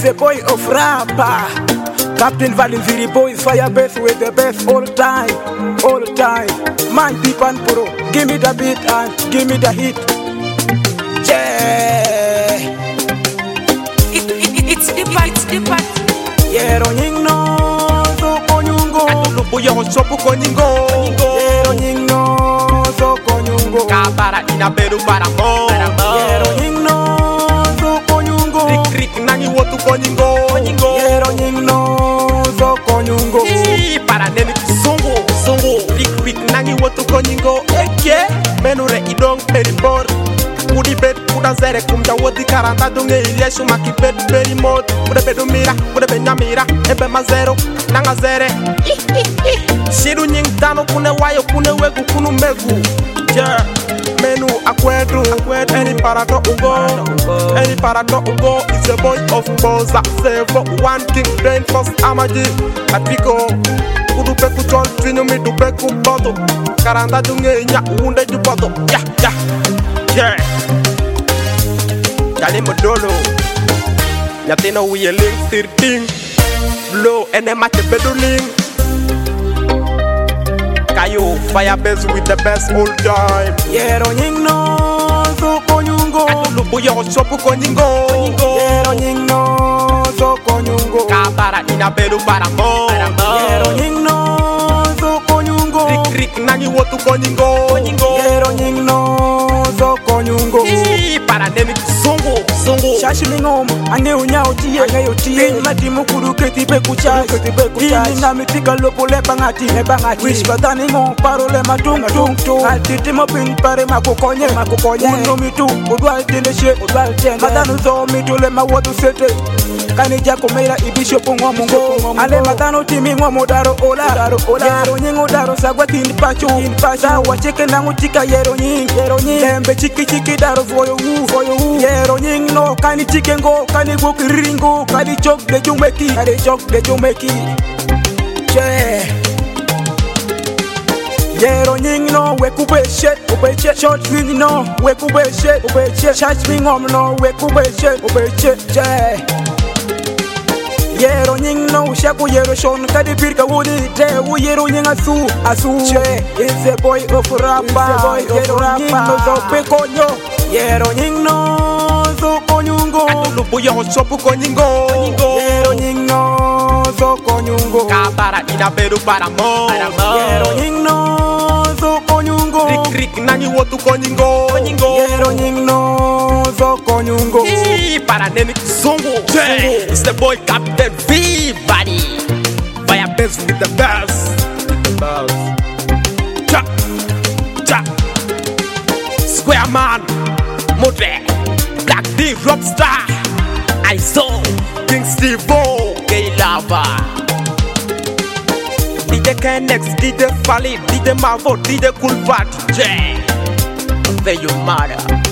the boy of rapper. Captain Valinziri boys, fire best with the best all time, all time. Man, deep and pro, give me the beat and give me the hit. Yeah. It's the part. Yero nyingno so konyungo. Atulubu yo chopu konyingo. Yero nyingno so konyungo. Kabara ina beru para mo. Yero nyingno so konyungo. Rik nangi wotu konyingo. Yero nyingno so konyungo. Para neni sungu. Rik nangi wotu konyingo. Eke menure idong peribor. Kudi bet kuda zere kumja wodi karanta dunge ileshu maki bet beri mod. Kuda bedu mira, kuda benya mira. Ebe mazero, nanga zere. Shiru nying tano kune wayo kune wegu kunu megu. Yeah, menu akwedu. Any parato ugo. It's a boy of Boza. Sevo one king brain first amaji. Atiko. Kudu peku chol twinu mi du peku boto. Karanta dunge nya unde ju boto. Yeah. Dali modolo. Nyatino we a link 13. Blow and a match beduling. Kayo fire base with the best all time. Yero nyingno so konyungo. Atulubu yo chopu konyingo. Yero nyingno so konyungo. Kabara ina beru para mo. Yero nyingno so konyungo. Rik nangi wotu konyingo. Yero nyingno so konyungo. Para neni sungu. Shashilingom ange unyao tie matimu kuruketi bekucha ini na mitika lopo le bangati wish badani ngo parole matung altiti mo pin pare makokonye uno mitu udwal teleshe madanu zo mitu le mawodu sete kani jako meira ibisho pungwa mungo ale madano timi ngo modaro ola yero nyingo daro sagwati in pacho wacheke nangu chika yero nying lembe chiki daro voyo yero nying no kani chikengo kani bukiringo kani chok de jumeki yeah. Yero nying no we kube shet short swing no we kube shet chat swing no we kube shet yeah. Yero nying no shaku yero shon kadi pirka wudi te yero nying asu che is the boy of rapper yero nying no so pekonyo yero nying no so konyungo. Atulubu yo chopu konyingo. Yero nyingno so konyungo. Kabara ina beru para mo. Yero nyingno so konyungo. Rik nangi wotu konyingo. Yero nyingno so konyungo. Para neni sungu. It's the boy Captain V Body. Fire best with the best. Cha. Square man. Modre. Black D Rockstar. I saw King Steve-O. Gay Lava. DJ Kenex, DJ Fali, DJ Mavo, DJ Cool Party. Say you matter.